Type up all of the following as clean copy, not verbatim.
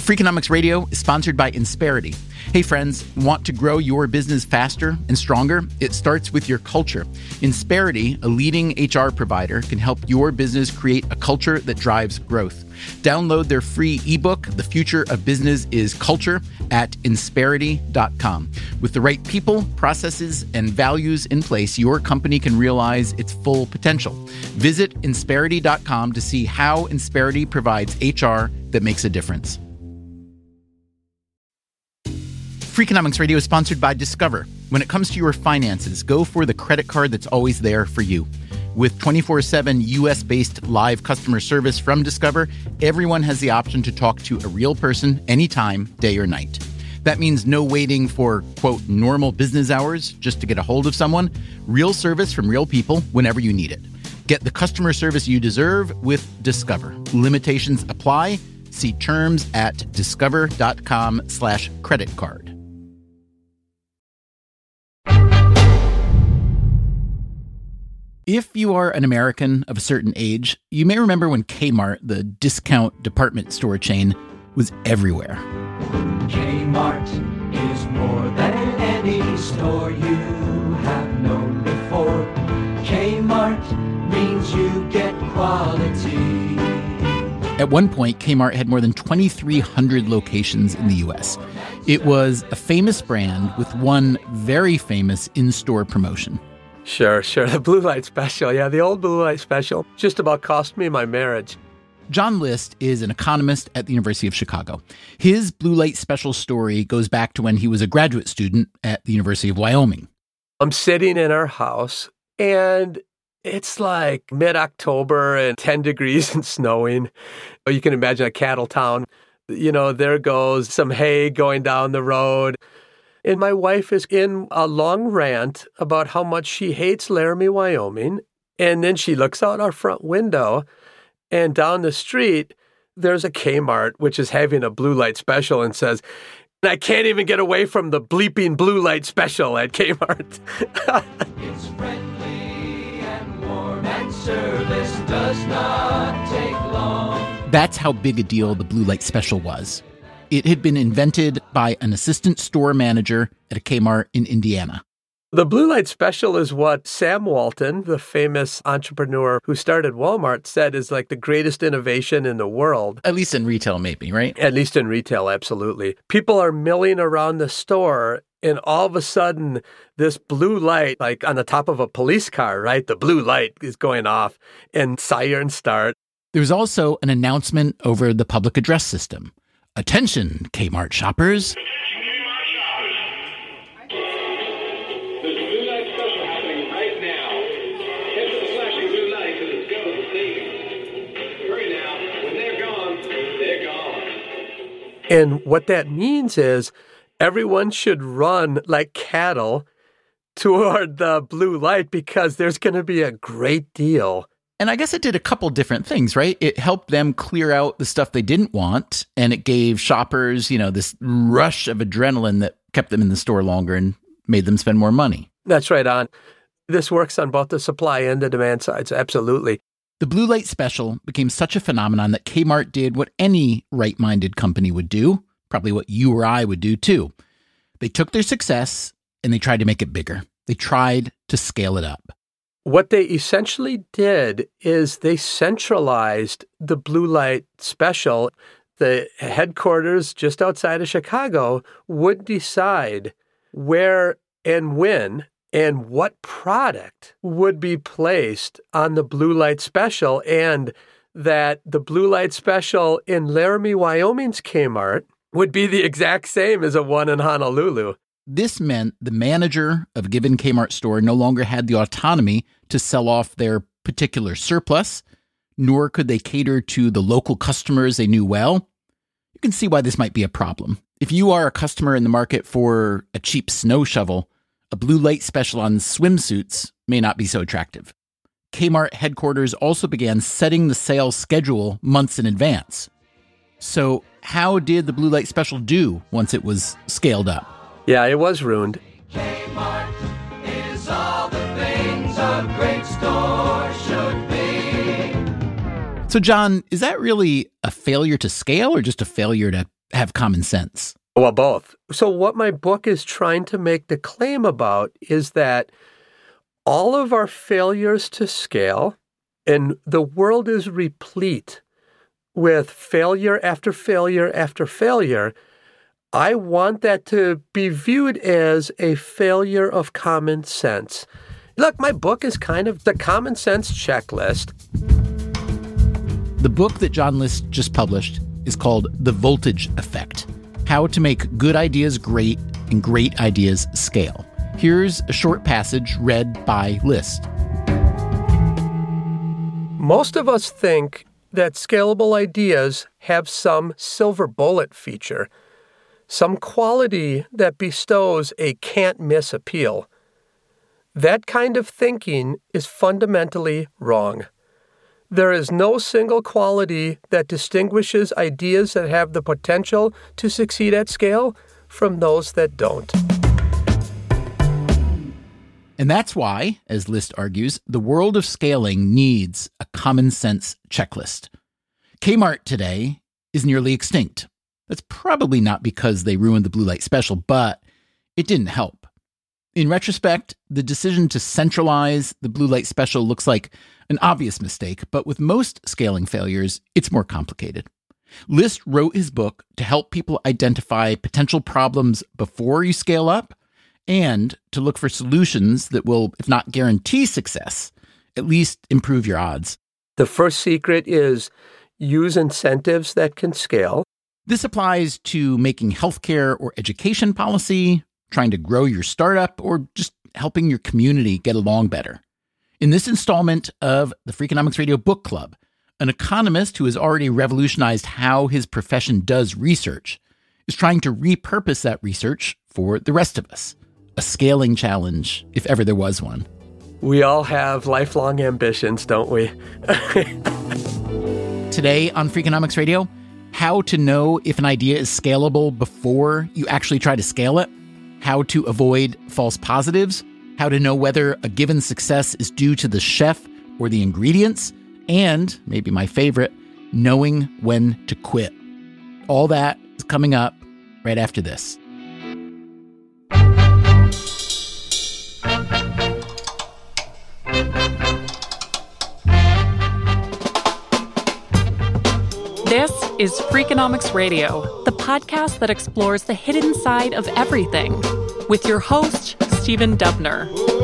Freakonomics Radio is sponsored by Insperity. Hey friends, want to grow your business faster and stronger? It starts with your culture. Insperity, a leading HR provider, can help your business create a culture that drives growth. Download their free ebook, The Future of Business is Culture, at Insperity.com. With the right people, processes, and values in place, your company can realize its full potential. Visit Insperity.com to see how Insperity provides HR that makes a difference. Freakonomics Radio is sponsored by Discover. When it comes to your finances, go for the credit card that's always there for you. With 24/7 U.S.-based live customer service from Discover, everyone has the option to talk to a real person anytime, day or night. That means no waiting for, quote, normal business hours just to get a hold of someone. Real service from real people whenever you need it. Get the customer service you deserve with Discover. Limitations apply. See terms at discover.com/credit card. If you are an American of a certain age, you may remember when Kmart, the discount department store chain, was everywhere. Kmart is more than any store you have known before. Kmart means you get quality. At one point, Kmart had more than 2,300 locations in the U.S. It was a famous brand with one very famous in-store promotion. Sure. The Blue Light Special. Yeah, the old Blue Light Special just about cost me my marriage. John List is an economist at the University of Chicago. His Blue Light Special story goes back to when he was a graduate student at the University of Wyoming. I'm sitting in our house, and it's like mid-October and 10 degrees and snowing. You can imagine a cattle town. You know, there goes some hay going down the road. And my wife is in a long rant about how much she hates Laramie, Wyoming. And then she looks out our front window, and down the street, there's a Kmart, which is having a Blue Light Special, and says, I can't even get away from the bleeping Blue Light Special at Kmart. It's friendly and warm, and service does not take long. That's how big a deal the Blue Light Special was. It had been invented by an assistant store manager at a Kmart in Indiana. The Blue Light Special is what Sam Walton, the famous entrepreneur who started Walmart, said is like the greatest innovation in the world. At least in retail, maybe, right? At least in retail, absolutely. People are milling around the store, and all of a sudden, this blue light, like on the top of a police car, right? The blue light is going off, and sirens start. There was also an announcement over the public address system. Attention, Kmart shoppers. And what that means is everyone should run like cattle toward the blue light because there's going to be a great deal. And I guess it did a couple different things, right? It helped them clear out the stuff they didn't want, and it gave shoppers, this rush of adrenaline that kept them in the store longer and made them spend more money. That's right on. This works on both the supply and the demand sides, absolutely. The Blue Light Special became such a phenomenon that Kmart did what any right-minded company would do, probably what you or I would do too. They took their success and they tried to make it bigger. They tried to scale it up. What they essentially did is they centralized the Blue Light Special. The headquarters just outside of Chicago would decide where and when and what product would be placed on the Blue Light Special, and that the Blue Light Special in Laramie, Wyoming's Kmart would be the exact same as a one in Honolulu. This meant the manager of a given Kmart store no longer had the autonomy to sell off their particular surplus, nor could they cater to the local customers they knew well. You can see why this might be a problem. If you are a customer in the market for a cheap snow shovel, a Blue Light Special on swimsuits may not be so attractive. Kmart headquarters also began setting the sales schedule months in advance. So how did the Blue Light Special do once it was scaled up? Yeah, it was ruined. Kmart is all the things a great store should be. So, John, is that really a failure to scale or just a failure to have common sense? Well, both. So what my book is trying to make the claim about is that all of our failures to scale, and the world is replete with failure after failure after failure, I want that to be viewed as a failure of common sense. Look, my book is kind of the common sense checklist. The book that John List just published is called The Voltage Effect: How to Make Good Ideas Great and Great Ideas Scale. Here's a short passage read by List. Most of us think that scalable ideas have some silver bullet feature, some quality that bestows a can't-miss appeal. That kind of thinking is fundamentally wrong. There is no single quality that distinguishes ideas that have the potential to succeed at scale from those that don't. And that's why, as List argues, the world of scaling needs a common sense checklist. Kmart today is nearly extinct. That's probably not because they ruined the Blue Light Special, but it didn't help. In retrospect, the decision to centralize the Blue Light Special looks like an obvious mistake, but with most scaling failures, it's more complicated. List wrote his book to help people identify potential problems before you scale up and to look for solutions that will, if not guarantee success, at least improve your odds. The first secret is use incentives that can scale. This applies to making healthcare or education policy, trying to grow your startup, or just helping your community get along better. In this installment of the Freakonomics Radio Book Club, an economist who has already revolutionized how his profession does research is trying to repurpose that research for the rest of us. A scaling challenge, if ever there was one. We all have lifelong ambitions, don't we? Today on Freakonomics Radio, how to know if an idea is scalable before you actually try to scale it, how to avoid false positives, how to know whether a given success is due to the chef or the ingredients, and, maybe my favorite, knowing when to quit. All that is coming up right after this. This is Freakonomics Radio, the podcast that explores the hidden side of everything, with your host, Stephen Dubner.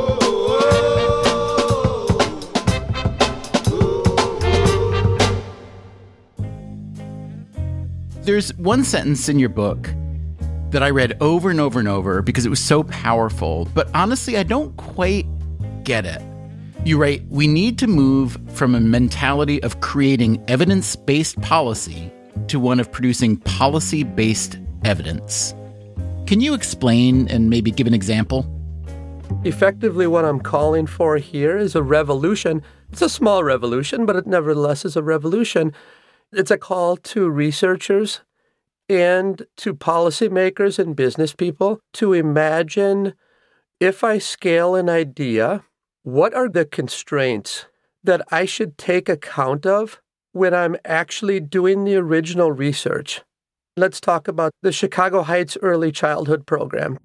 There's one sentence in your book that I read over and over and over because it was so powerful, but honestly, I don't quite get it. You write, we need to move from a mentality of creating evidence-based policy to one of producing policy-based evidence. Can you explain and maybe give an example? Effectively, what I'm calling for here is a revolution. It's a small revolution, but it nevertheless is a revolution. It's a call to researchers and to policymakers and business people to imagine, if I scale an idea, what are the constraints that I should take account of when I'm actually doing the original research? Let's talk about the Chicago Heights Early Childhood Program.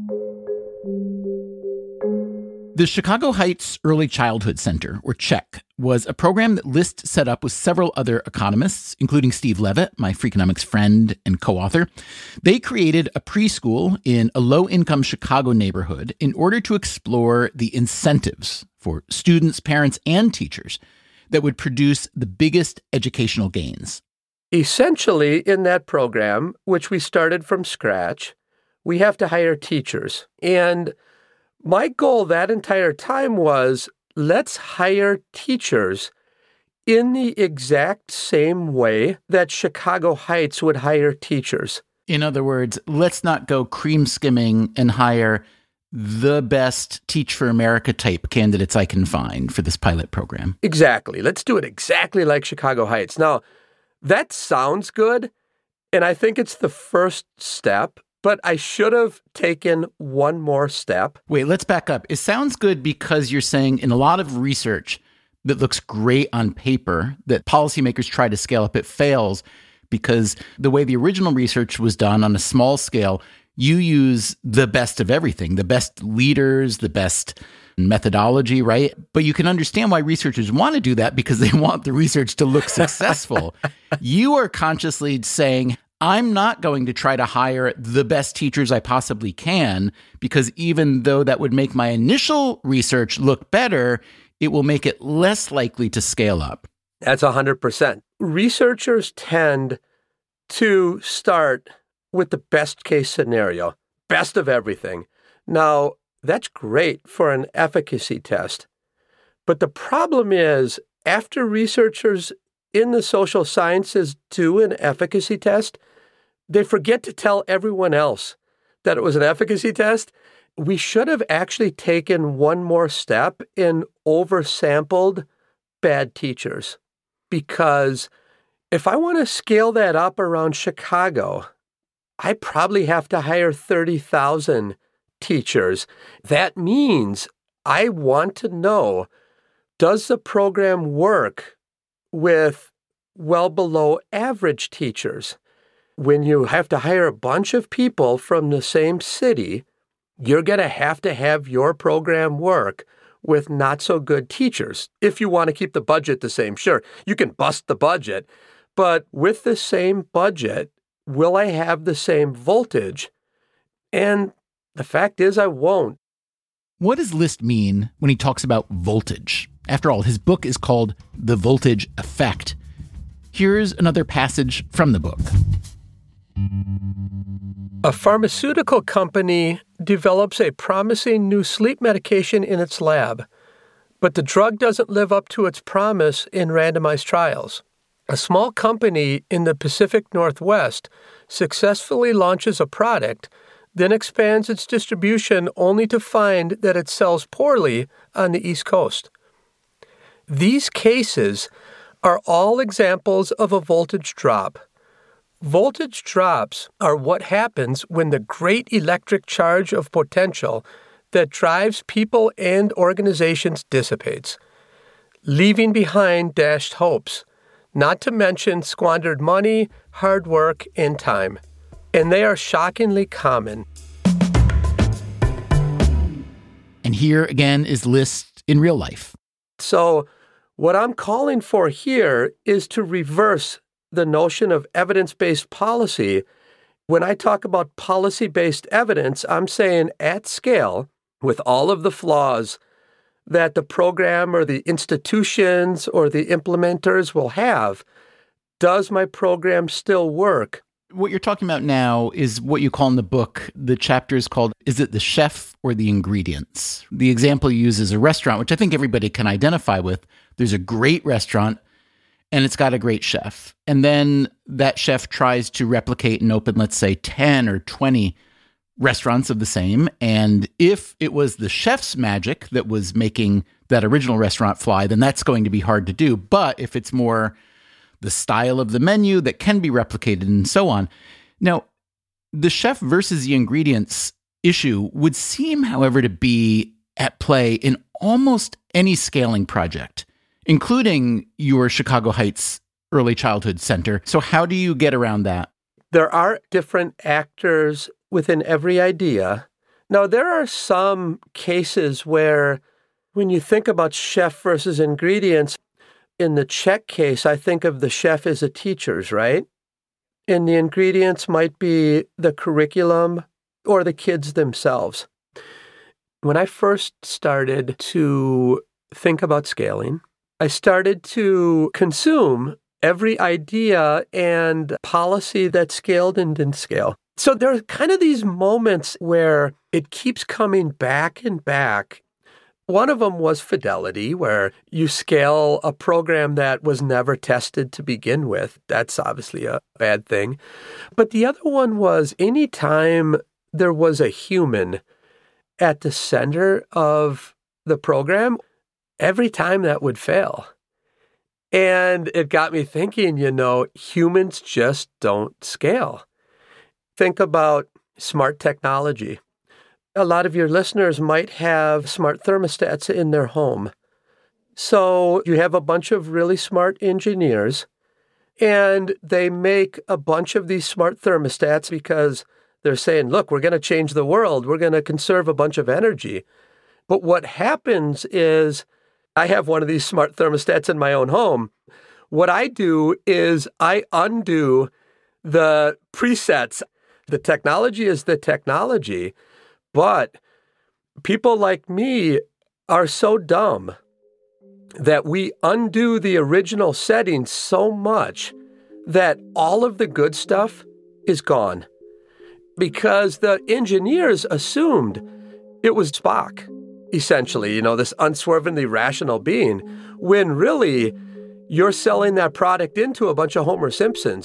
The Chicago Heights Early Childhood Center, or CHEC, was a program that List set up with several other economists, including Steve Levitt, my Freakonomics friend and co-author. They created a preschool in a low-income Chicago neighborhood in order to explore the incentives for students, parents, and teachers that would produce the biggest educational gains. Essentially, in that program, which we started from scratch, we have to hire teachers. And my goal that entire time was, let's hire teachers in the exact same way that Chicago Heights would hire teachers. In other words, let's not go cream skimming and hire the best Teach for America type candidates I can find for this pilot program. Exactly. Let's do it exactly like Chicago Heights. Now, that sounds good, and I think it's the first step. But I should have taken one more step. Wait, let's back up. It sounds good because you're saying in a lot of research that looks great on paper that policymakers try to scale up, it fails because the way the original research was done on a small scale, you use the best of everything, the best leaders, the best methodology, right? But you can understand why researchers want to do that because they want the research to look successful. You are consciously saying, I'm not going to try to hire the best teachers I possibly can, because even though that would make my initial research look better, it will make it less likely to scale up. That's 100%. Researchers tend to start with the best case scenario, best of everything. Now, that's great for an efficacy test. But the problem is, after researchers in the social sciences do an efficacy test, they forget to tell everyone else that it was an efficacy test. We should have actually taken one more step and oversampled bad teachers. Because if I want to scale that up around Chicago, I probably have to hire 30,000 teachers. That means I want to know, does the program work with well below average teachers? When you have to hire a bunch of people from the same city, you're going to have your program work with not so good teachers. If you want to keep the budget the same, sure, you can bust the budget, but with the same budget, will I have the same voltage? And the fact is, I won't. What does List mean when he talks about voltage? After all, his book is called The Voltage Effect. Here's another passage from the book. A pharmaceutical company develops a promising new sleep medication in its lab, but the drug doesn't live up to its promise in randomized trials. A small company in the Pacific Northwest successfully launches a product, then expands its distribution only to find that it sells poorly on the East Coast. These cases are all examples of a voltage drop. Voltage drops are what happens when the great electric charge of potential that drives people and organizations dissipates, leaving behind dashed hopes, not to mention squandered money, hard work, and time. And they are shockingly common. And here again is List in real life. So what I'm calling for here is to reverse the notion of evidence-based policy. When I talk about policy-based evidence, I'm saying at scale, with all of the flaws that the program or the institutions or the implementers will have, does my program still work? What you're talking about now is what you call in the book, the chapter is called, is it the chef or the ingredients? The example you use is a restaurant, which I think everybody can identify with. There's a great restaurant, and it's got a great chef. And then that chef tries to replicate and open, let's say, 10 or 20 restaurants of the same. And if it was the chef's magic that was making that original restaurant fly, then that's going to be hard to do. But if it's more the style of the menu that can be replicated and so on. Now, the chef versus the ingredients issue would seem, however, to be at play in almost any scaling project, including your Chicago Heights Early Childhood Center. So how do you get around that? There are different actors within every idea. Now, there are some cases where when you think about chef versus ingredients, in the check case, I think of the chef as the teachers, right? And the ingredients might be the curriculum or the kids themselves. When I first started to think about scaling, I started to consume every idea and policy that scaled and didn't scale. So there are kind of these moments where it keeps coming back and back. One of them was fidelity, where you scale a program that was never tested to begin with. That's obviously a bad thing. But the other one was anytime there was a human at the center of the program, every time that would fail. And it got me thinking, humans just don't scale. Think about smart technology. A lot of your listeners might have smart thermostats in their home. So you have a bunch of really smart engineers, And they make a bunch of these smart thermostats because they're saying, look, we're going to change the world. We're going to conserve a bunch of energy. But what happens is I have one of these smart thermostats in my own home. What I do is I undo the presets. The technology is the technology, but people like me are so dumb that we undo the original settings so much that all of the good stuff is gone. Because the engineers assumed it was Spock, essentially, this unswervingly rational being, when really you're selling that product into a bunch of Homer Simpsons.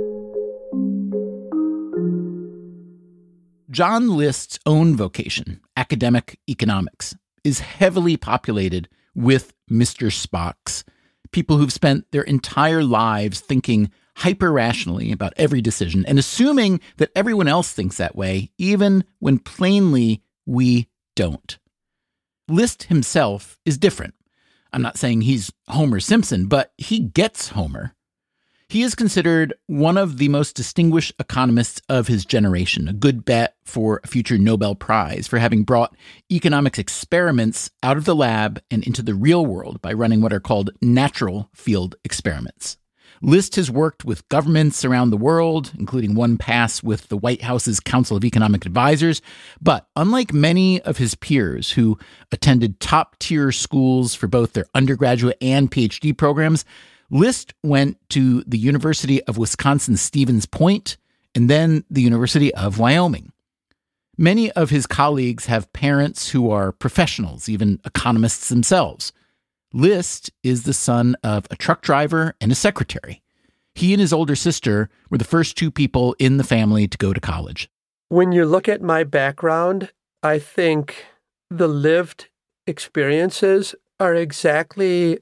John List's own vocation, academic economics, is heavily populated with Mr. Spocks, people who've spent their entire lives thinking hyper-rationally about every decision and assuming that everyone else thinks that way, even when plainly we don't. List himself is different. I'm not saying he's Homer Simpson, but he gets Homer. He is considered one of the most distinguished economists of his generation, a good bet for a future Nobel Prize for having brought economics experiments out of the lab and into the real world by running what are called natural field experiments. List has worked with governments around the world, including one pass with the White House's Council of Economic Advisors. But unlike many of his peers who attended top-tier schools for both their undergraduate and PhD programs, List went to the University of Wisconsin-Stevens Point and then the University of Wyoming. Many of his colleagues have parents who are professionals, even economists themselves. List is the son of a truck driver and a secretary. He and his older sister were the first two people in the family to go to college. When you look at my background, I think the lived experiences are exactly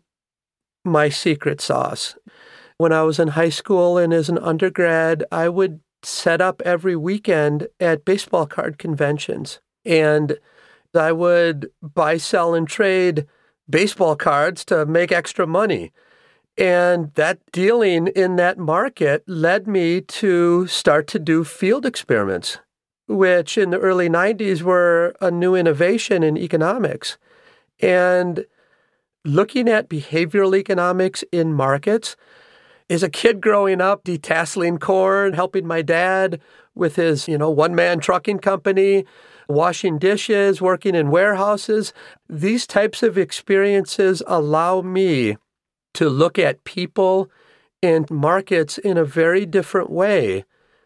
my secret sauce. When I was in high school and as an undergrad, I would set up every weekend at baseball card conventions. And I would buy, sell, and trade baseball cards to make extra money. And that dealing in that market led me to start to do field experiments, which in the early 90s were a new innovation in economics. And looking at behavioral economics in markets, as a kid growing up, detasseling corn, helping my dad with his, one-man trucking company, washing dishes, working in warehouses, these types of experiences allow me to look at people and markets in a very different way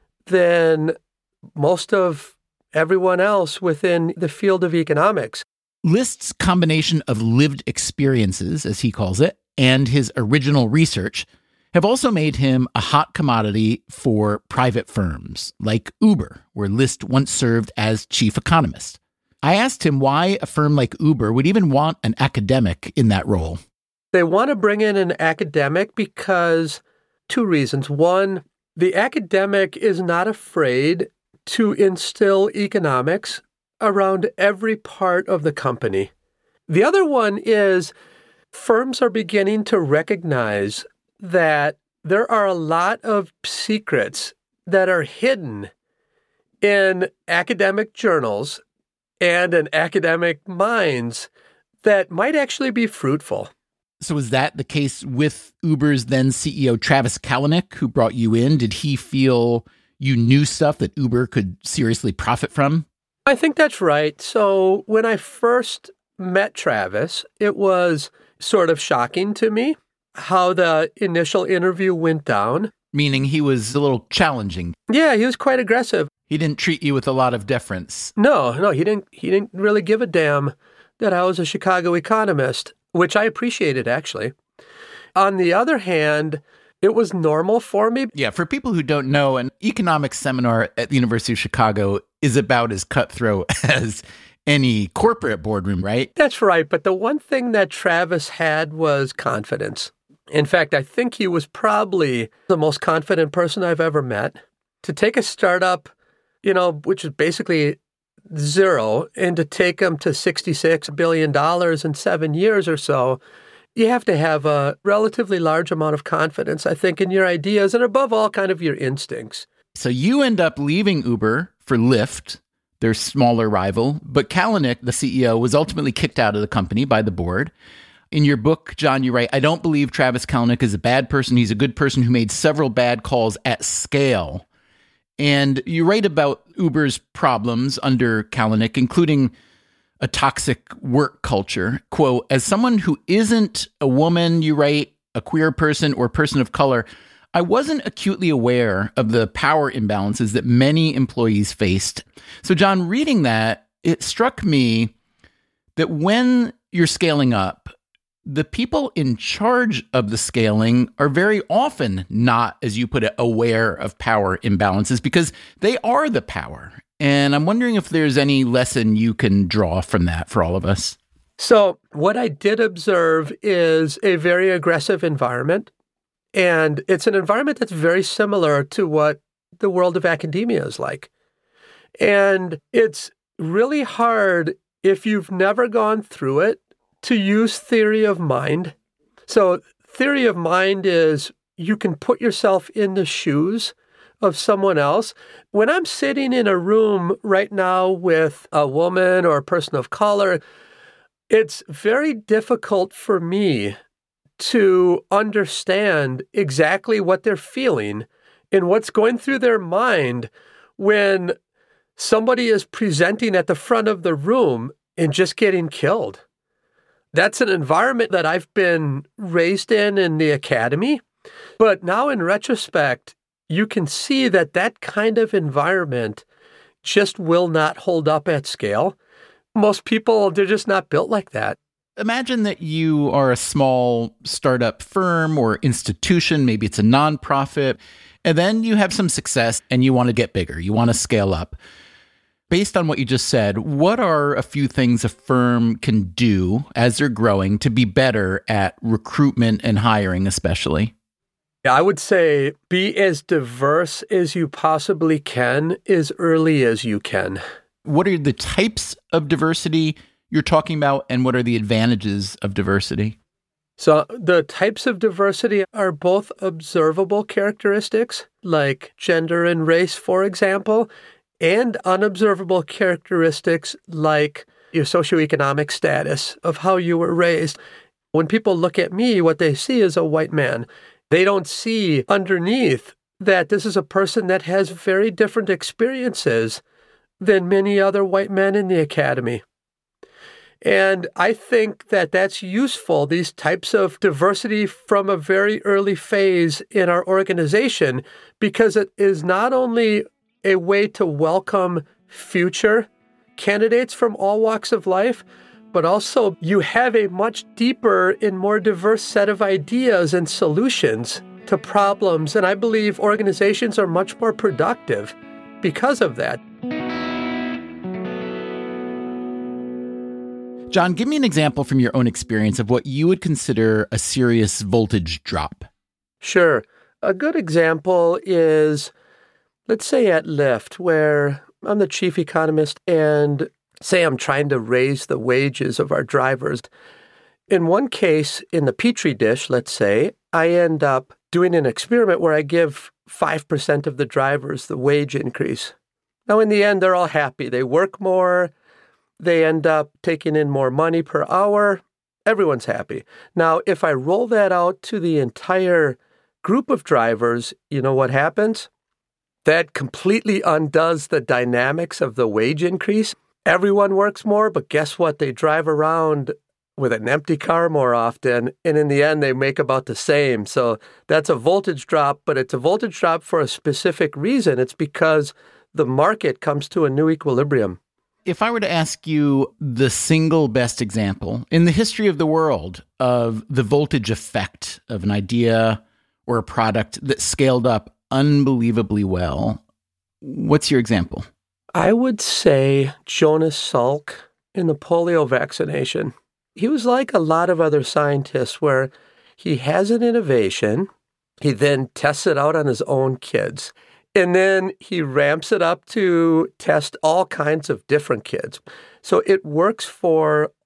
than most of everyone else within the field of economics. List's combination of lived experiences, as he calls it, and his original research have also made him a hot commodity for private firms, like Uber, where List once served as chief economist. I asked him why a firm like Uber would even want an academic in that role. They want to bring in an academic because two reasons. One, the academic is not afraid to instill economics around every part of the company. The other one is firms are beginning to recognize that there are a lot of secrets that are hidden in academic journals and in academic minds that might actually be fruitful. So is that the case with Uber's then CEO Travis Kalanick, who brought you in? Did he feel you knew stuff that Uber could seriously profit from? I think that's right. So when I first met Travis, it was sort of shocking to me how the initial interview went down. Meaning he was a little challenging. Yeah, he was quite aggressive. He didn't treat you with a lot of deference. No, he didn't really give a damn that I was a Chicago economist, which I appreciated, actually. On the other hand, it was normal for me. Yeah, for people who don't know, an economics seminar at the University of Chicago is about as cutthroat as any corporate boardroom, right? That's right. But the one thing that Travis had was confidence. In fact, I think he was probably the most confident person I've ever met. To take a startup, which is basically zero, and to take them to $66 billion in 7 years or so you have to have a relatively large amount of confidence, I think, in your ideas and above all, kind of your instincts. So you end up leaving Uber for Lyft, their smaller rival, but Kalanick, the CEO, was ultimately kicked out of the company by the board. In your book, John, you write, I don't believe Travis Kalanick is a bad person. He's a good person who made several bad calls at scale. And you write about Uber's problems under Kalanick, including a toxic work culture. Quote, as someone who isn't a woman, you write, a queer person or person of color, I wasn't acutely aware of the power imbalances that many employees faced. So, John, reading that, it struck me that when you're scaling up, the people in charge of the scaling are very often not, as you put it, aware of power imbalances because they are the power. And I'm wondering if there's any lesson you can draw from that for all of us. So what I did observe is a very aggressive environment. And it's an environment that's very similar to what the world of academia is like. And it's really hard if you've never gone through it to use theory of mind. So theory of mind is you can put yourself in the shoes of someone else. When I'm sitting in a room right now with a woman or a person of color, it's very difficult for me to understand exactly what they're feeling and what's going through their mind when somebody is presenting at the front of the room and just getting killed. That's an environment that I've been raised in the academy. But now in retrospect, you can see that that kind of environment just will not hold up at scale. Most people, they're just not built like that. Imagine that you are a small startup firm or institution, maybe it's a nonprofit, and then you have some success and you want to get bigger, you want to scale up. Based on what you just said, what are a few things a firm can do as they're growing to be better at recruitment and hiring especially? I would say be as diverse as you possibly can as early as you can. What are the types of diversity you're talking about, and what are the advantages of diversity? So the types of diversity are both observable characteristics, like gender and race, for example, and unobservable characteristics like your socioeconomic status of how you were raised. When people look at me, what they see is a white man. They don't see underneath that this is a person that has very different experiences than many other white men in the academy. And I think that that's useful, these types of diversity from a very early phase in our organization, because it is not only a way to welcome future candidates from all walks of life, but also you have a much deeper and more diverse set of ideas and solutions to problems. And I believe organizations are much more productive because of that. John, give me an example from your own experience of what you would consider a serious voltage drop. Sure. A good example is, let's say at Lyft, where I'm the chief economist and say I'm trying to raise the wages of our drivers. In one case, in the Petri dish, let's say, I end up doing an experiment where I give 5% of the drivers the wage increase. Now, in the end, they're all happy. They work more. They end up taking in more money per hour. Everyone's happy. Now, if I roll that out to the entire group of drivers, you know what happens? That completely undoes the dynamics of the wage increase. Everyone works more, but guess what? They drive around with an empty car more often, and in the end, they make about the same. So that's a voltage drop, but it's a voltage drop for a specific reason. It's because the market comes to a new equilibrium. If I were to ask you the single best example in the history of the world of the voltage effect of an idea or a product that scaled up unbelievably well, what's your example? I would say Jonas Salk in the polio vaccination. He was like a lot of other scientists where he has an innovation, he then tests it out on his own kids. And then he ramps it up to test all kinds of different kids. So it works for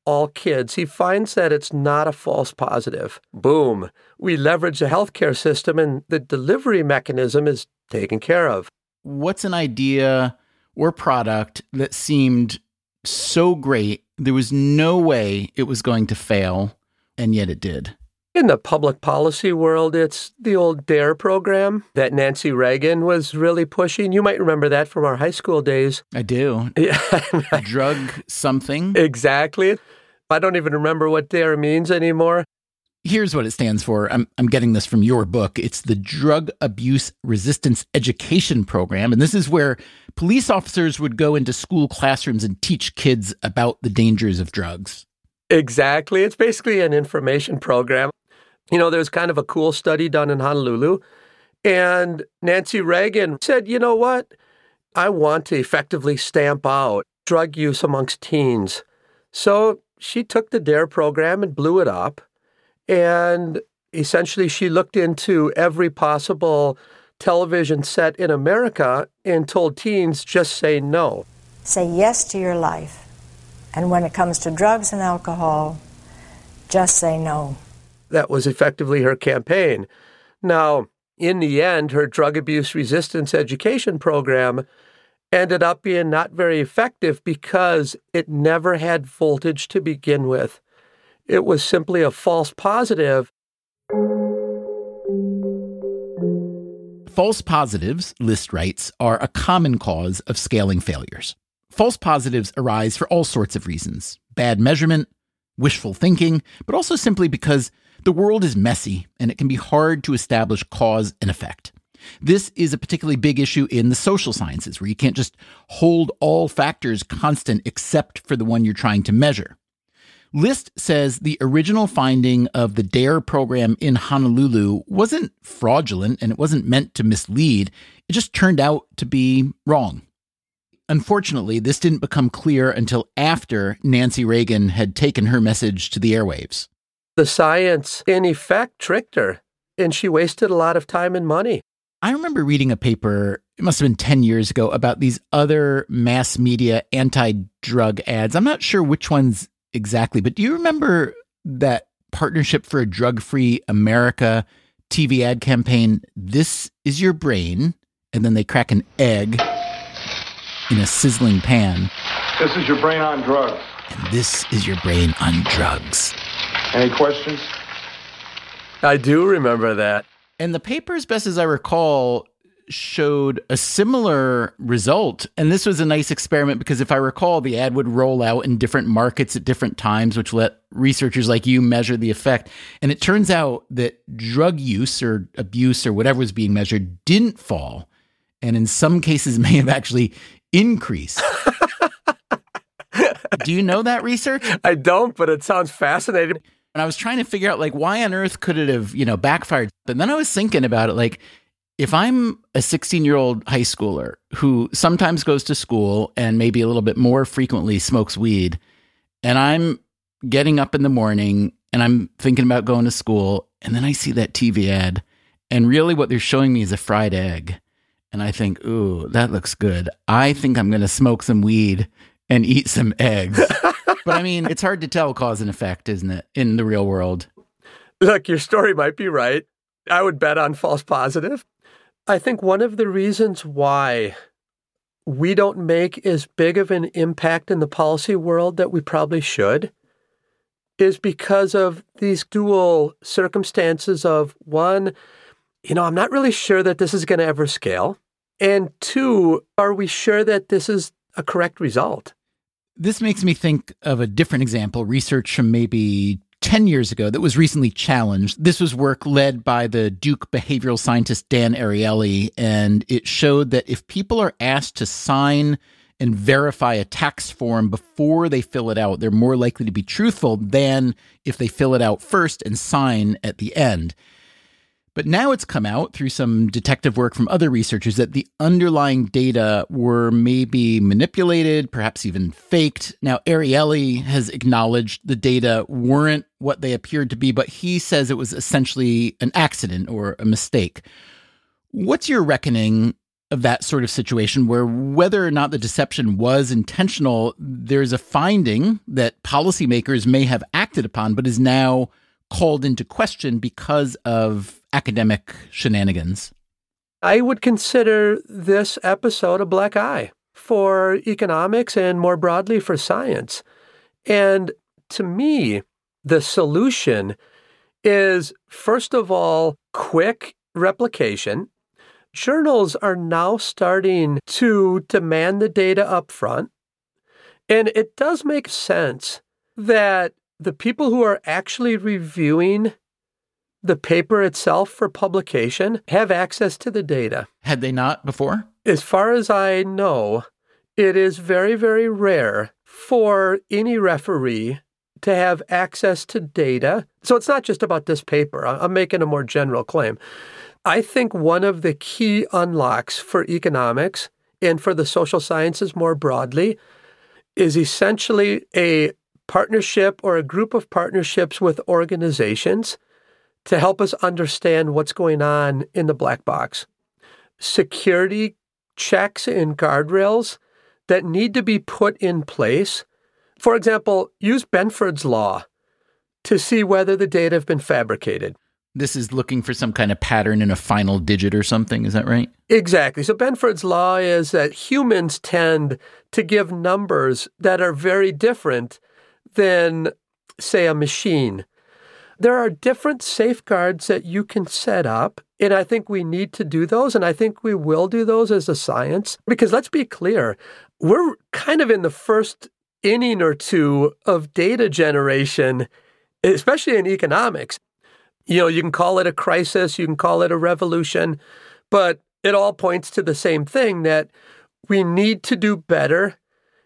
all kids, he finds that it's not a false positive. Boom. We leverage the healthcare system and the delivery mechanism is taken care of. What's an idea or product that seemed so great, there was no way it was going to fail, and yet it did? In the public policy world, it's the old DARE program that Nancy Reagan was really pushing. You might remember that from our high school days. I do. Yeah. Drug something. Exactly. I don't even remember what DARE means anymore. Here's what it stands for. I'm getting this from your book. It's the Drug Abuse Resistance Education Program. And this is where police officers would go into school classrooms and teach kids about the dangers of drugs. Exactly. It's basically an information program. You know, there's kind of a cool study done in Honolulu. And Nancy Reagan said, you know what? I want to effectively stamp out drug use amongst teens. So she took the DARE program and blew it up. And essentially, she looked into every possible television set in America and told teens, just say no. Say yes to your life. And when it comes to drugs and alcohol, just say no. That was effectively her campaign. Now, in the end, her drug abuse resistance education program ended up being not very effective because it never had voltage to begin with. It was simply a false positive. False positives, List writes, are a common cause of scaling failures. False positives arise for all sorts of reasons. Bad measurement, wishful thinking, but also simply because the world is messy and it can be hard to establish cause and effect. This is a particularly big issue in the social sciences, where you can't just hold all factors constant except for the one you're trying to measure. List says the original finding of the DARE program in Honolulu wasn't fraudulent and it wasn't meant to mislead. It just turned out to be wrong. Unfortunately, this didn't become clear until after Nancy Reagan had taken her message to the airwaves. The science, in effect, tricked her, and she wasted a lot of time and money. I remember reading a paper, it must have been 10 years ago, about these other mass media anti-drug ads. I'm not sure which ones exactly, but do you remember that Partnership for a Drug-Free America TV ad campaign? This is your brain, and then they crack an egg in a sizzling pan. This is your brain on drugs. And this is your brain on drugs. Any questions? I do remember that. And the paper, as best as I recall, showed a similar result. And this was a nice experiment because if I recall, the ad would roll out in different markets at different times, which let researchers like you measure the effect. And it turns out that drug use or abuse or whatever was being measured didn't fall. And in some cases may have actually increased. Do you know that research? I don't, but it sounds fascinating. And I was trying to figure out, like, why on earth could it have, backfired? But then I was thinking about it, like, if I'm a 16-year-old high schooler who sometimes goes to school and maybe a little bit more frequently smokes weed, and I'm getting up in the morning and I'm thinking about going to school, and then I see that TV ad, and really what they're showing me is a fried egg. And I think, ooh, that looks good. I think I'm going to smoke some weed and eat some eggs. But I mean, it's hard to tell cause and effect, isn't it, in the real world? Look, your story might be right. I would bet on false positive. I think one of the reasons why we don't make as big of an impact in the policy world that we probably should is because of these dual circumstances of, one, I'm not really sure that this is going to ever scale. And two, are we sure that this is a correct result? This makes me think of a different example, research from maybe 10 years ago that was recently challenged. This was work led by the Duke behavioral scientist Dan Ariely, and it showed that if people are asked to sign and verify a tax form before they fill it out, they're more likely to be truthful than if they fill it out first and sign at the end. But now it's come out through some detective work from other researchers that the underlying data were maybe manipulated, perhaps even faked. Now, Ariely has acknowledged the data weren't what they appeared to be, but he says it was essentially an accident or a mistake. What's your reckoning of that sort of situation where whether or not the deception was intentional, there's a finding that policymakers may have acted upon, but is now called into question because of academic shenanigans. I would consider this episode a black eye for economics and more broadly for science. And to me, the solution is, first of all, quick replication. Journals are now starting to demand the data up front. And it does make sense that the people who are actually reviewing the paper itself for publication have access to the data. Had they not before? As far as I know, it is very, very rare for any referee to have access to data. So it's not just about this paper. I'm making a more general claim. I think one of the key unlocks for economics and for the social sciences more broadly is essentially a partnership or a group of partnerships with organizations to help us understand what's going on in the black box. Security checks and guardrails that need to be put in place. For example, use Benford's law to see whether the data have been fabricated. This is looking for some kind of pattern in a final digit or something. Is that right? Exactly. So Benford's law is that humans tend to give numbers that are very different than, say, a machine. There are different safeguards that you can set up, and I think we need to do those, and I think we will do those as a science. Because let's be clear, we're kind of in the first inning or two of data generation, especially in economics. You know, you can call it a crisis, you can call it a revolution, but it all points to the same thing, that we need to do better.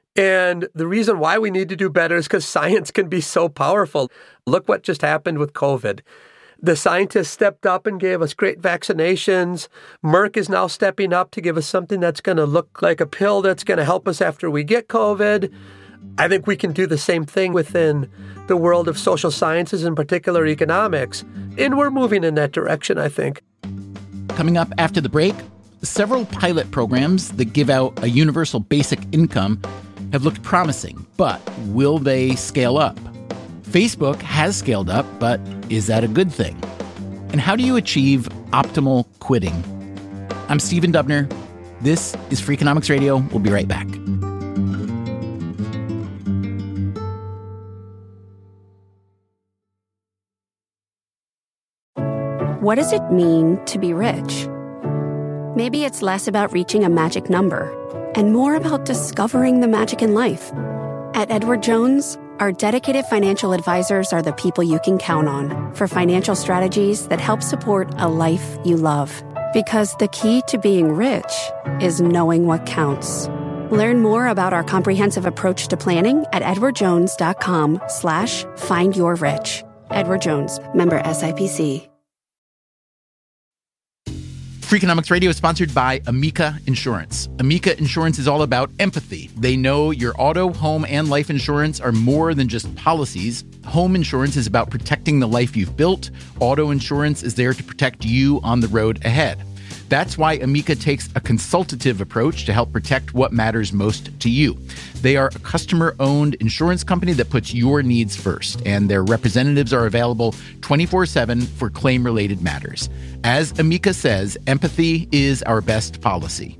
And the reason why we need to do better is because science can be so powerful. Look what just happened with COVID. The scientists stepped up and gave us great vaccinations. Merck is now stepping up to give us something that's going to look like a pill that's going to help us after we get COVID. I think we can do the same thing within the world of social sciences, in particular economics. And we're moving in that direction, I think. Coming up after the break, several pilot programs that give out a universal basic income have looked promising, but will they scale up? Facebook has scaled up, but is that a good thing? And how do you achieve optimal quitting? I'm Stephen Dubner. This is Freakonomics Radio. We'll be right back. What does it mean to be rich? Maybe it's less about reaching a magic number and more about discovering the magic in life. At Edward Jones, our dedicated financial advisors are the people you can count on for financial strategies that help support a life you love. Because the key to being rich is knowing what counts. Learn more about our comprehensive approach to planning at edwardjones.com/findyourrich. Edward Jones, member SIPC. Freakonomics Radio is sponsored by Amica Insurance. Amica Insurance is all about empathy. They know your auto, home, and life insurance are more than just policies. Home insurance is about protecting the life you've built. Auto insurance is there to protect you on the road ahead. That's why Amica takes a consultative approach to help protect what matters most to you. They are a customer-owned insurance company that puts your needs first, and their representatives are available 24/7 for claim-related matters. As Amica says, empathy is our best policy.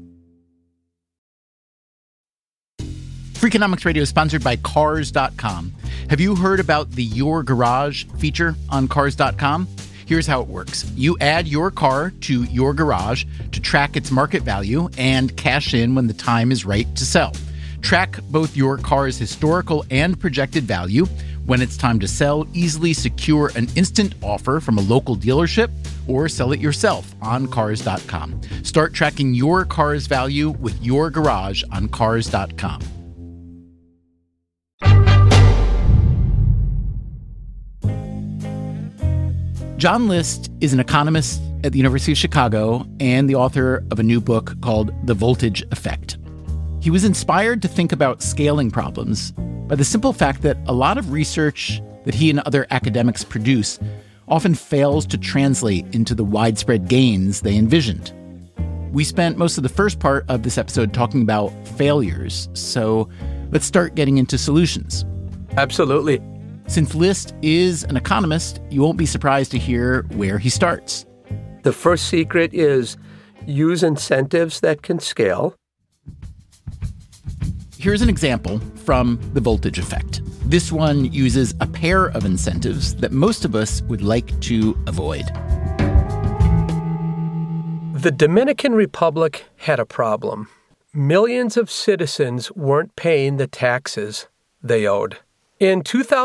Freakonomics Radio is sponsored by Cars.com. Have you heard about the Your Garage feature on Cars.com? Here's how it works. You add your car to your garage to track its market value and cash in when the time is right to sell. Track both your car's historical and projected value. When it's time to sell, easily secure an instant offer from a local dealership or sell it yourself on Cars.com. Start tracking your car's value with your garage on Cars.com. John List is an economist at the University of Chicago and the author of a new book called The Voltage Effect. He was inspired to think about scaling problems by the simple fact that a lot of research that he and other academics produce often fails to translate into the widespread gains they envisioned. We spent most of the first part of this episode talking about failures, so let's start getting into solutions. Absolutely. Since List is an economist, you won't be surprised to hear where he starts. The first secret is use incentives that can scale. Here's an example from The Voltage Effect. This one uses a pair of incentives that most of us would like to avoid. The Dominican Republic had a problem. Millions of citizens weren't paying the taxes they owed. In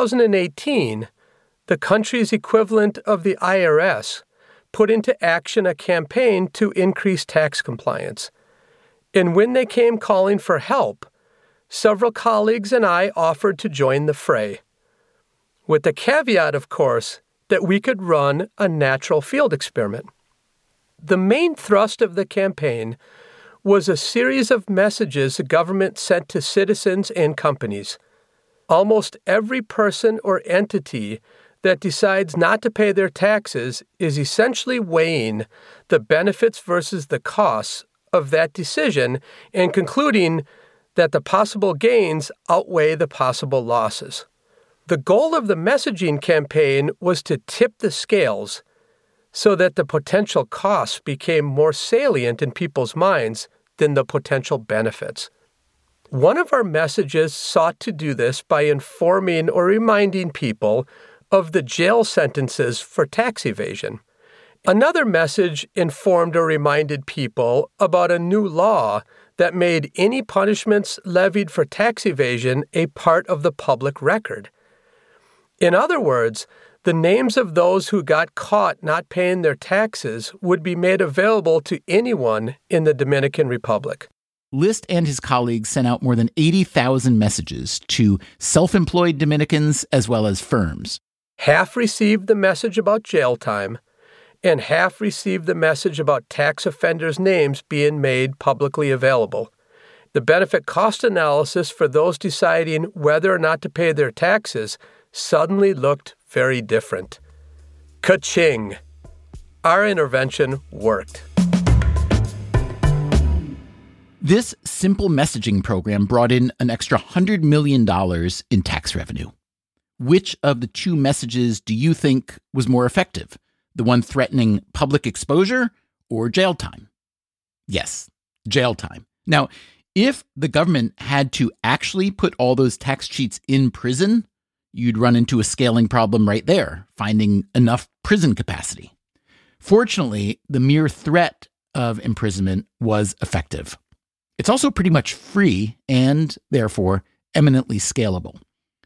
2018, the country's equivalent of the IRS put into action a campaign to increase tax compliance. And when they came calling for help, several colleagues and I offered to join the fray, with the caveat, of course, that we could run a natural field experiment. The main thrust of the campaign was a series of messages the government sent to citizens and companies. Almost every person or entity that decides not to pay their taxes is essentially weighing the benefits versus the costs of that decision and concluding that the possible gains outweigh the possible losses. The goal of the messaging campaign was to tip the scales so that the potential costs became more salient in people's minds than the potential benefits. One of our messages sought to do this by informing or reminding people of the jail sentences for tax evasion. Another message informed or reminded people about a new law that made any punishments levied for tax evasion a part of the public record. In other words, the names of those who got caught not paying their taxes would be made available to anyone in the Dominican Republic. List and his colleagues sent out more than 80,000 messages to self-employed Dominicans as well as firms. Half received the message about jail time, and half received the message about tax offenders' names being made publicly available. The benefit-cost analysis for those deciding whether or not to pay their taxes suddenly looked very different. Ka-ching! Our intervention worked. This simple messaging program brought in an extra $100 million in tax revenue. Which of the two messages do you think was more effective? The one threatening public exposure or jail time? Yes, jail time. Now, if the government had to actually put all those tax cheats in prison, you'd run into a scaling problem right there, finding enough prison capacity. Fortunately, the mere threat of imprisonment was effective. It's also pretty much free and, therefore, eminently scalable.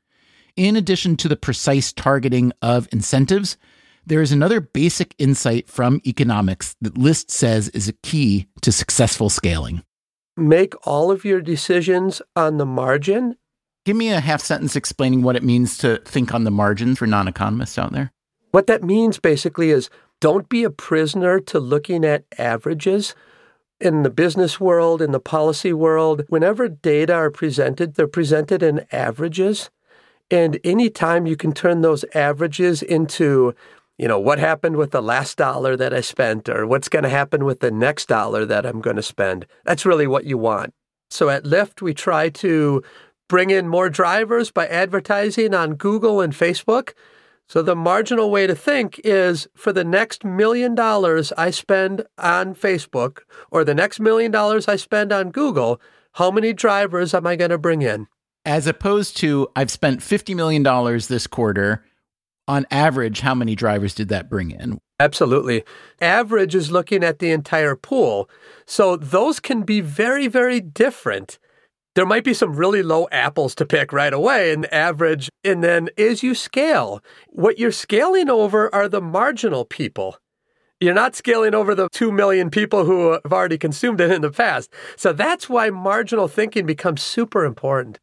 In addition to the precise targeting of incentives, there is another basic insight from economics that List says is a key to successful scaling. Make all of your decisions on the margin. Give me a half sentence explaining what it means to think on the margin for non-economists out there. What that means basically is don't be a prisoner to looking at averages. In the business world, in the policy world, whenever data are presented, they're presented in averages. And anytime you can turn those averages into, what happened with the last dollar that I spent or what's going to happen with the next dollar that I'm going to spend, that's really what you want. So at Lyft, we try to bring in more drivers by advertising on Google and Facebook. So the marginal way to think is for the next $1 million I spend on Facebook or the next $1 million I spend on Google, how many drivers am I going to bring in? As opposed to, I've spent $50 million this quarter. On average, how many drivers did that bring in? Absolutely. Average is looking at the entire pool. So those can be very, very different. There might be some really low apples to pick right away in the average. And then as you scale, what you're scaling over are the marginal people. You're not scaling over the 2 million people who have already consumed it in the past. So that's why marginal thinking becomes super important.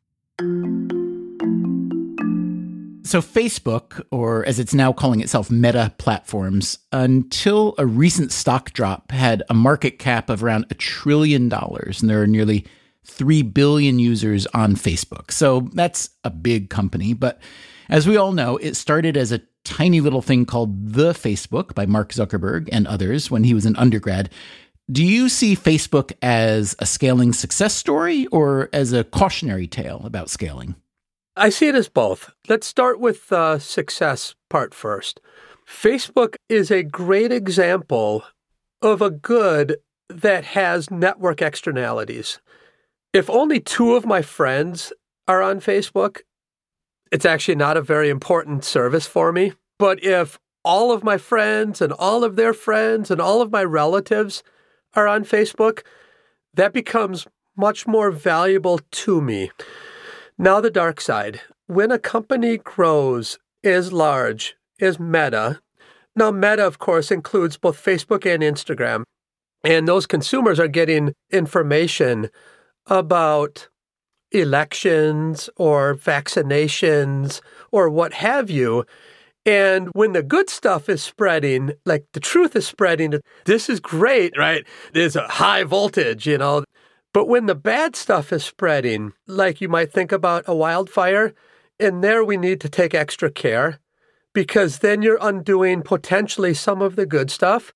So Facebook, or as it's now calling itself, Meta Platforms, until a recent stock drop had a market cap of around $1 trillion, and there are nearly 3 billion users on Facebook. So that's a big company. But as we all know, it started as a tiny little thing called The Facebook by Mark Zuckerberg and others when he was an undergrad. Do you see Facebook as a scaling success story or as a cautionary tale about scaling? I see it as both. Let's start with the success part first. Facebook is a great example of a good that has network externalities. If only 2 of my friends are on Facebook, it's actually not a very important service for me. But if all of my friends and all of their friends and all of my relatives are on Facebook, that becomes much more valuable to me. Now the dark side. When a company grows as large as Meta, now Meta, of course, includes both Facebook and Instagram, and those consumers are getting information about elections or vaccinations or what have you. And when the good stuff is spreading, like the truth is spreading, this is great, right? There's a high voltage, But when the bad stuff is spreading, like you might think about a wildfire, and there we need to take extra care because then you're undoing potentially some of the good stuff.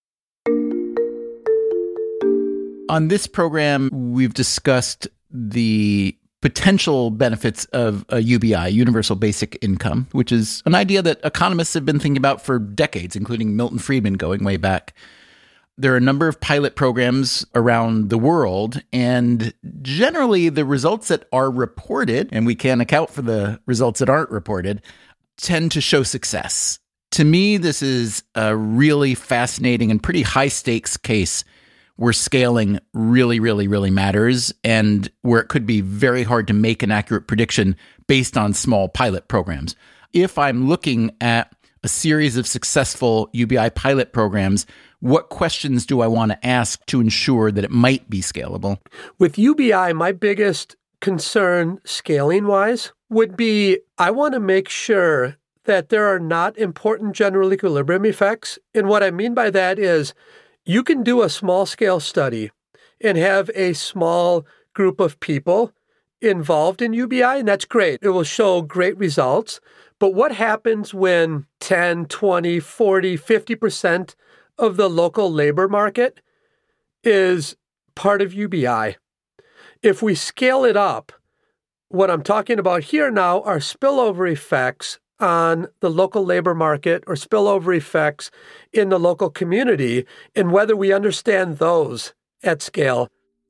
On this program, we've discussed the potential benefits of a UBI, Universal Basic Income, which is an idea that economists have been thinking about for decades, including Milton Friedman going way back. There are a number of pilot programs around the world, and generally the results that are reported, and we can't account for the results that aren't reported, tend to show success. To me, this is a really fascinating and pretty high-stakes case where scaling really, really, really matters, and where it could be very hard to make an accurate prediction based on small pilot programs. If I'm looking at a series of successful UBI pilot programs, what questions do I want to ask to ensure that it might be scalable? With UBI, my biggest concern scaling-wise would be I want to make sure that there are not important general equilibrium effects. And what I mean by that is you can do a small-scale study and have a small group of people involved in UBI, and that's great. It will show great results. But what happens when 10, 20, 40, 50% of the local labor market is part of UBI? If we scale it up, what I'm talking about here now are spillover effects on the local labor market or spillover effects in the local community, and whether we understand those at scale.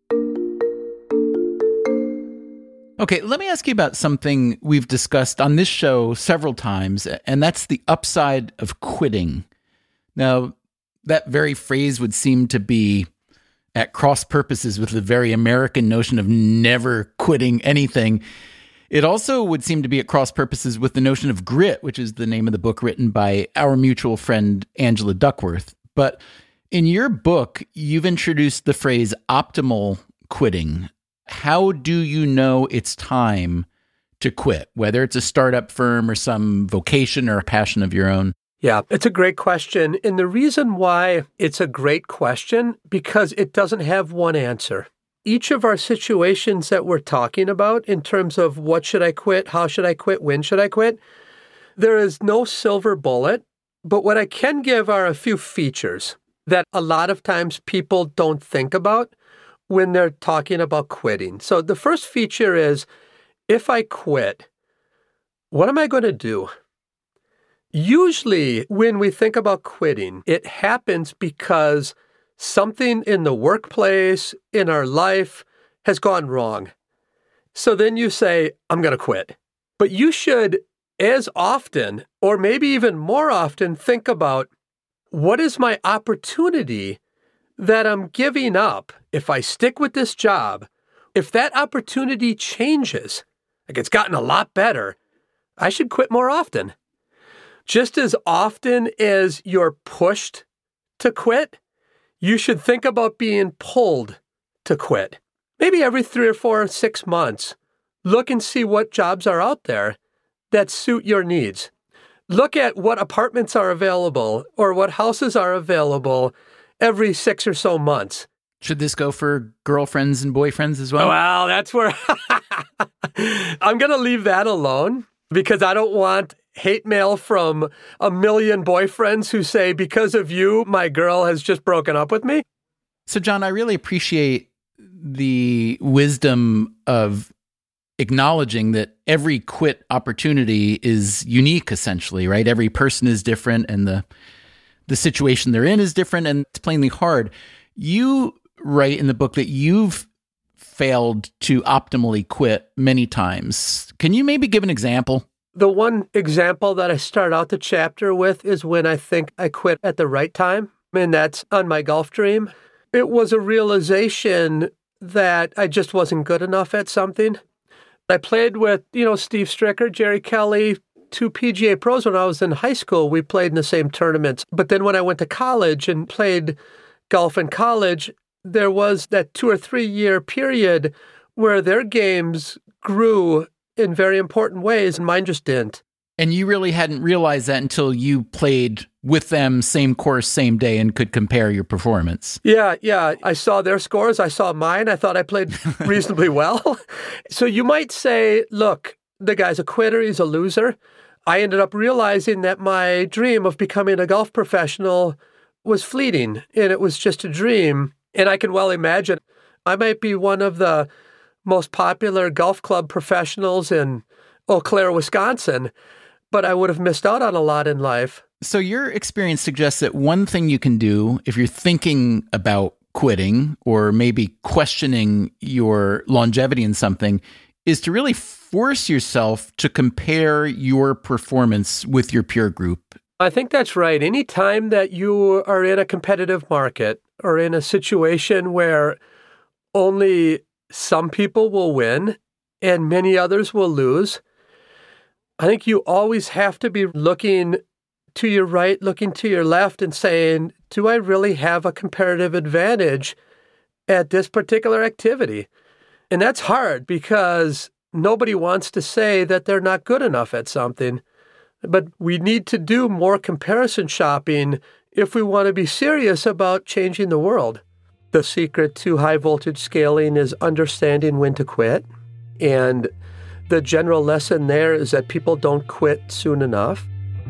Okay, let me ask you about something we've discussed on this show several times, and that's the upside of quitting. Now, that very phrase would seem to be at cross purposes with the very American notion of never quitting anything. It also would seem to be at cross purposes with the notion of grit, which is the name of the book written by our mutual friend, Angela Duckworth. But in your book, you've introduced the phrase optimal quitting. How do you know it's time to quit, whether it's a startup firm or some vocation or a passion of your own? Yeah, it's a great question. And the reason why it's a great question, because it doesn't have one answer. Each of our situations that we're talking about in terms of what should I quit, how should I quit, when should I quit, there is no silver bullet. But what I can give are a few features that a lot of times people don't think about when they're talking about quitting. So the first feature is, if I quit, what am I going to do? Usually when we think about quitting, it happens because something in the workplace, in our life, has gone wrong. So then you say, I'm going to quit. But you should, as often, or maybe even more often, think about, what is my opportunity that I'm giving up if I stick with this job? If that opportunity changes, like it's gotten a lot better, I should quit more often. Just as often as you're pushed to quit, you should think about being pulled to quit. Maybe every 3 or 4 or 6 months, look and see what jobs are out there that suit your needs. Look at what apartments are available or what houses are available every 6 or so months. Should this go for girlfriends and boyfriends as well? Well, that's where I'm going to leave that alone because I don't want hate mail from a million boyfriends who say, because of you, my girl has just broken up with me. So, John, I really appreciate the wisdom of acknowledging that every quit opportunity is unique, essentially, right? Every person is different, and the situation they're in is different, and it's plainly hard. You write in the book that you've failed to optimally quit many times. Can you maybe give an example? The one example that I start out the chapter with is when I think I quit at the right time, and that's on my golf dream. It was a realization that I just wasn't good enough at something. I played with, Steve Stricker, Jerry Kelly, 2 PGA pros when I was in high school. We played in the same tournaments. But then when I went to college and played golf in college, there was that 2 or 3 year period where their games grew in very important ways, and mine just didn't. And you really hadn't realized that until you played with them, same course, same day, and could compare your performance. Yeah. I saw their scores. I saw mine. I thought I played reasonably well. So you might say, look, the guy's a quitter. He's a loser. I ended up realizing that my dream of becoming a golf professional was fleeting, and it was just a dream. And I can well imagine I might be one of the most popular golf club professionals in Eau Claire, Wisconsin, but I would have missed out on a lot in life. So your experience suggests that one thing you can do if you're thinking about quitting or maybe questioning your longevity in something is to really force yourself to compare your performance with your peer group. I think that's right. Any time that you are in a competitive market or in a situation where only some people will win and many others will lose, I think you always have to be looking to your right, looking to your left, and saying, do I really have a comparative advantage at this particular activity? And that's hard because nobody wants to say that they're not good enough at something. But we need to do more comparison shopping if we want to be serious about changing the world. The secret to high voltage scaling is understanding when to quit. And the general lesson there is that people don't quit soon enough.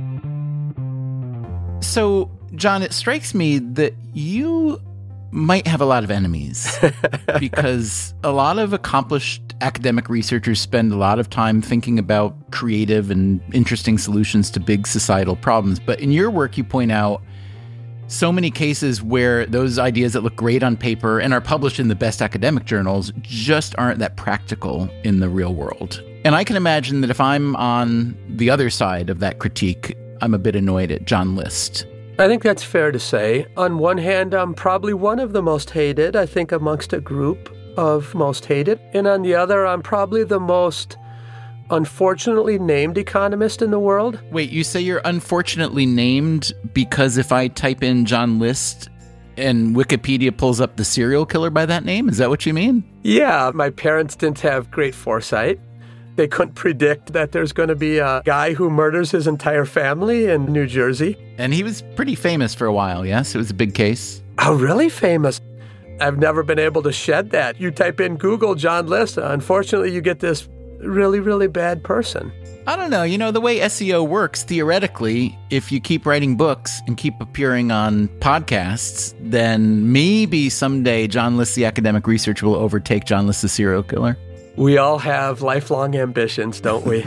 So, John, it strikes me that you might have a lot of enemies because a lot of accomplished academic researchers spend a lot of time thinking about creative and interesting solutions to big societal problems. But in your work, you point out so many cases where those ideas that look great on paper and are published in the best academic journals just aren't that practical in the real world. And I can imagine that if I'm on the other side of that critique, I'm a bit annoyed at John List. I think that's fair to say. On one hand, I'm probably one of the most hated, I think, amongst a group of most hated. And on the other, I'm probably the most unfortunately named economist in the world. Wait, you say you're unfortunately named because if I type in John List and Wikipedia pulls up the serial killer by that name? Is that what you mean? Yeah, my parents didn't have great foresight. They couldn't predict that there's going to be a guy who murders his entire family in New Jersey. And he was pretty famous for a while, yes? It was a big case. Oh, really famous? I've never been able to shed that. You type in Google John List, unfortunately you get this really, really bad person. I don't know. The way SEO works, theoretically, if you keep writing books and keep appearing on podcasts, then maybe someday John List, the academic researcher, will overtake John List, the serial killer. We all have lifelong ambitions, don't we?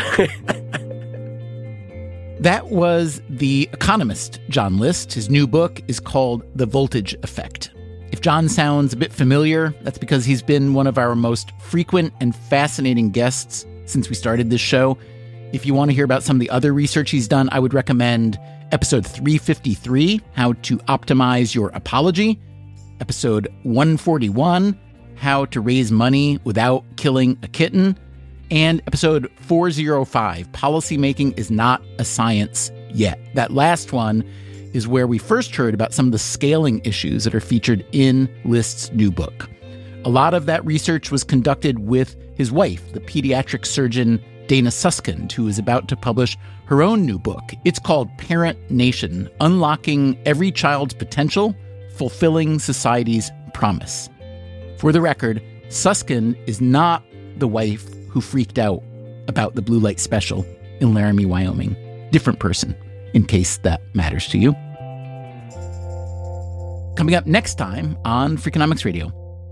That was The Economist, John List. His new book is called The Voltage Effect. If John sounds a bit familiar, that's because he's been one of our most frequent and fascinating guests since we started this show. If you want to hear about some of the other research he's done, I would recommend episode 353, How to Optimize Your Apology, episode 141, How to Raise Money Without Killing a Kitten, and episode 405, Policymaking is Not a Science Yet. That last one is where we first heard about some of the scaling issues that are featured in List's new book. A lot of that research was conducted with his wife, the pediatric surgeon Dana Suskind, who is about to publish her own new book. It's called Parent Nation, Unlocking Every Child's Potential, Fulfilling Society's Promise. For the record, Suskind is not the wife who freaked out about the blue light special in Laramie, Wyoming. Different person, in case that matters to you. coming up next time on Freakonomics Radio.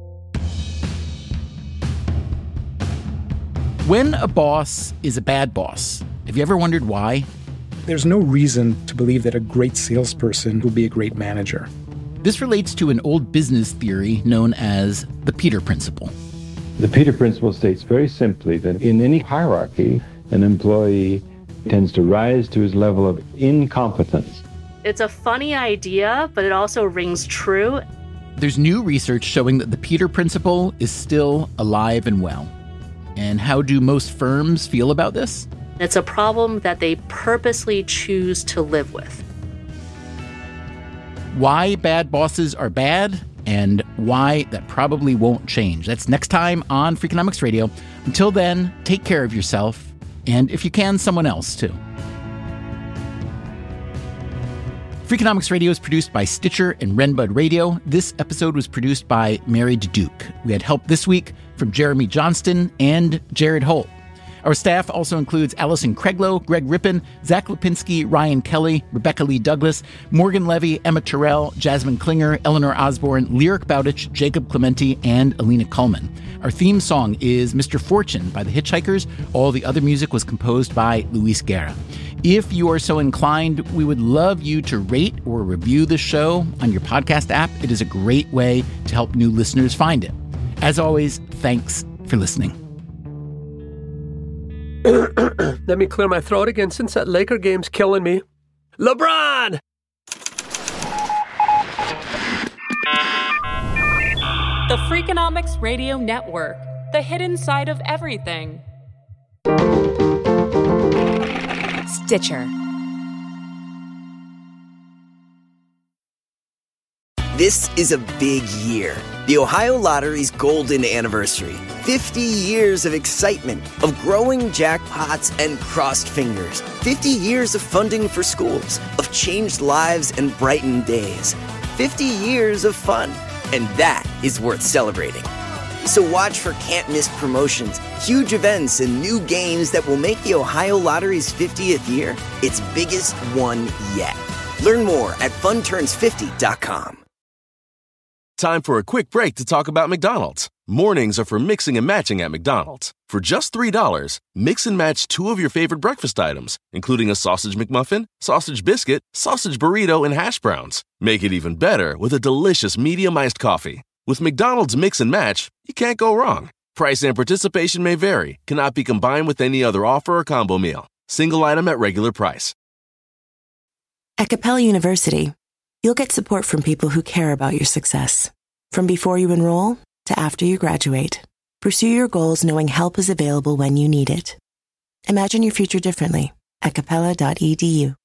When a boss is a bad boss, have you ever wondered why? There's no reason to believe that a great salesperson will be a great manager. This relates to an old business theory known as the Peter Principle. The Peter Principle states very simply that in any hierarchy, an employee tends to rise to his level of incompetence. It's a funny idea, but it also rings true. There's new research showing that the Peter Principle is still alive and well. And how do most firms feel about this? It's a problem that they purposely choose to live with. Why bad bosses are bad and why that probably won't change. That's next time on Freakonomics Radio. Until then, take care of yourself, and if you can, someone else too. Freakonomics Radio is produced by Stitcher and Renbud Radio. This episode was produced by Mary Duke. We had help this week from Jeremy Johnston and Jared Holt. Our staff also includes Allison Craiglow, Greg Rippin, Zach Lipinski, Ryan Kelly, Rebecca Lee Douglas, Morgan Levy, Emma Terrell, Jasmine Klinger, Eleanor Osborne, Lyric Bowditch, Jacob Clementi, and Alina Kuhlman. Our theme song is Mr. Fortune by the Hitchhikers. All the other music was composed by Luis Guerra. If you are so inclined, we would love you to rate or review the show on your podcast app. It is a great way to help new listeners find it. As always, thanks for listening. Let me clear my throat again since that Laker game's killing me. LeBron! The Freakonomics Radio Network, the hidden side of everything. Stitcher. This is a big year. The Ohio Lottery's golden anniversary. 50 years of excitement, of growing jackpots and crossed fingers. 50 years of funding for schools, of changed lives and brightened days. 50 years of fun, and that is worth celebrating. So watch for can't-miss promotions, huge events, and new games that will make the Ohio Lottery's 50th year its biggest one yet. Learn more at funturns50.com. Time for a quick break to talk about McDonald's. Mornings are for mixing and matching at McDonald's. For just $3, mix and match 2 of your favorite breakfast items, including a sausage McMuffin, sausage biscuit, sausage burrito, and hash browns. Make it even better with a delicious medium iced coffee. With McDonald's Mix and Match, you can't go wrong. Price and participation may vary, cannot be combined with any other offer or combo meal. Single item at regular price. At Capella University, you'll get support from people who care about your success. From before you enroll to after you graduate, pursue your goals knowing help is available when you need it. Imagine your future differently at capella.edu.